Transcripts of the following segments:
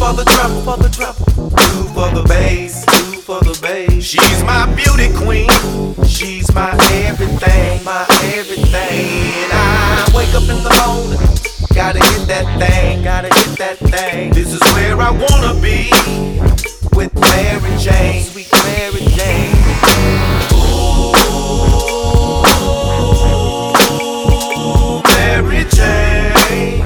for the trouble, two for the bass, two for the bass. She's my beauty queen, she's my everything, my everything. And I wake up in the morning, gotta hit that thing, gotta hit that thing. This is where I wanna be, with Mary Jane, sweet Mary Jane. Ooh, Mary Jane.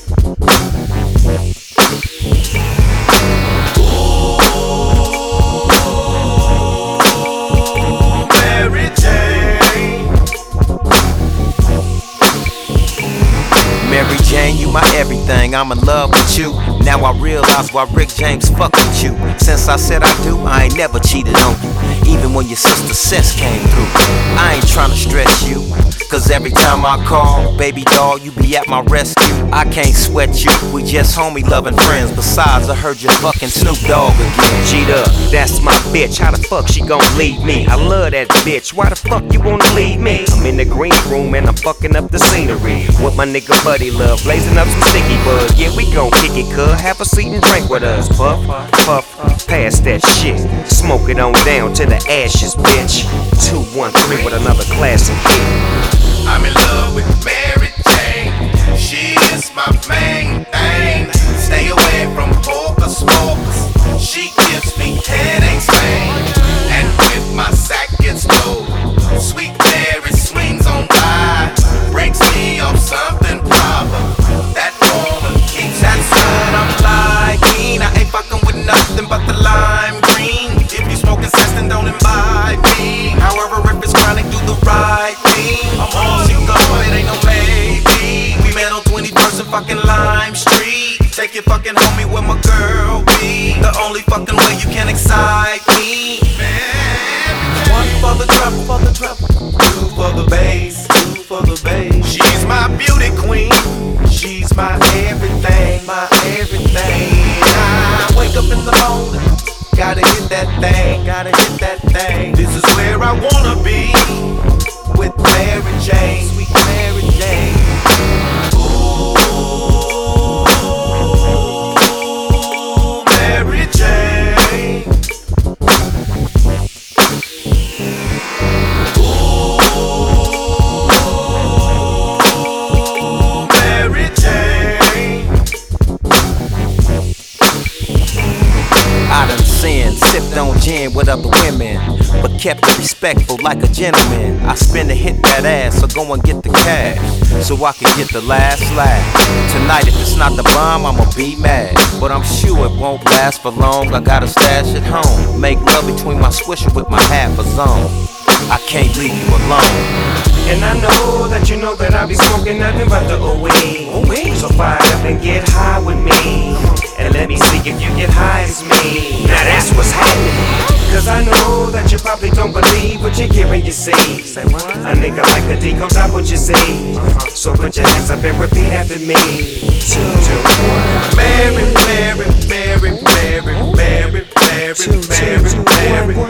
Mary Jane, you my everything, I'm in love with you. Now I realize why Rick James fuck with you. Since I said I do, I ain't never cheated on you. Even when your sister Sis came through. I ain't tryna stress you, cause every time I call, baby doll, you be at my rescue. I can't sweat you, we just homie loving friends. Besides, I heard you fucking Snoop Dogg again. Cheetah, that's my bitch, how the fuck she gon' leave me? I love that bitch, why the fuck you wanna leave me? I'm in the green room and I'm fucking up the scenery with my nigga Buddy Love, blazing up some sticky bud. Yeah, we gon' kick it, cuz, have a seat and drink with us. Puff, puff, pass that shit. Smoke it on down to the ashes, bitch. 213 with another classic hit. I'm in love with Mary Jane, she is my main thing. Stay away from hocus pocus, she gives me headaches, man. And with my sack gets low, sweet Mary swings on by, breaks me off something proper. That woman keeps that side I'm liking. I ain't fucking with nothing but the lime green. If you smoking sex, then don't imbibe me. However, if it's chronic, do the right thing. I'm on you go, it ain't no maybe. We met on 21st and fucking Lime Street. Take your fucking homie where my girl be. The only fucking way you can excite me. One for the trouble, two for the bass, two for the bass. She's my beauty queen, she's my everything, my everything. I wake up in the morning, gotta hit that thing, gotta hit that thing. This is where I wanna be, with Mary Jane, sweet Mary Jane. Ooh, Mary Jane. Ooh, Mary Jane. I done sinned, sipped on gin with other women, but kept it respectful like a gentleman. I spin to hit that ass, so go and get the cash, so I can get the last laugh. Tonight, if it's not the bomb, I'ma be mad, but I'm sure it won't last for long. I got a stash at home, make love between my swisher with my half a zone. I can't leave you alone. And I know that you know that I be smoking nothing but the OE. So fire up and get high with me, and let me see if you get high as me. Now that's what's happening, cause I know that you probably don't believe what you hear and you see. Say what? A nigga like the D comes out what you see. So put your hands up and repeat after me. 2, 2, 1. Mary, Mary, Mary, Mary, Mary, Mary, Mary, Mary.